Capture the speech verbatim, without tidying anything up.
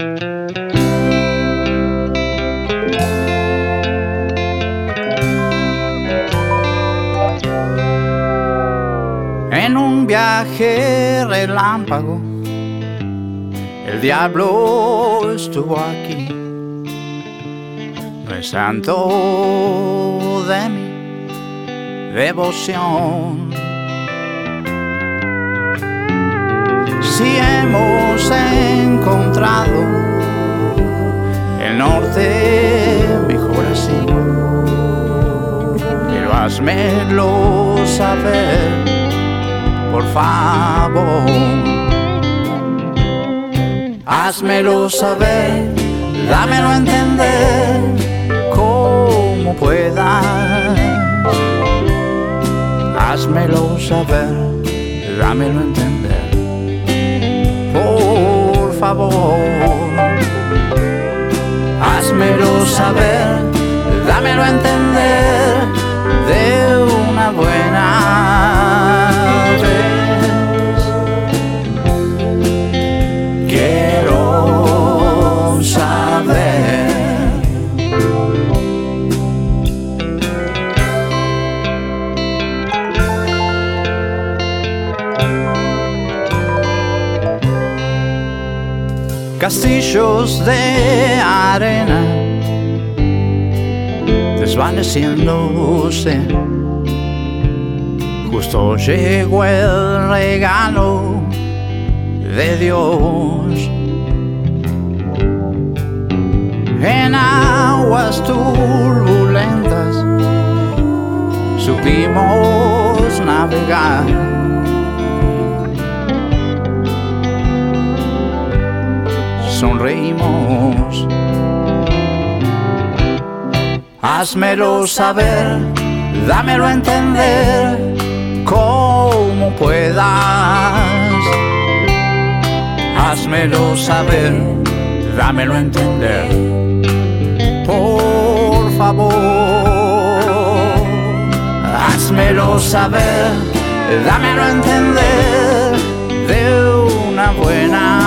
En un viaje relámpago, el diablo estuvo aquí. No es santo de mi devoción. Si hemos encontrado el norte, mejor así. Pero házmelo saber, por favor. Házmelo saber, dámelo a entender como puedas. Házmelo saber, dámelo a entender, por favor. Házmelo saber, dámelo a entender de una buena vez. Quiero saber. Castillos de arena desvaneciéndose. Justo llegó el regalo de Dios. En aguas turbulentas supimos navegar. Sonreímos. Házmelo saber, dámelo a entender como puedas. Házmelo saber, dámelo a entender, por favor. Házmelo saber, dámelo a entender de una buena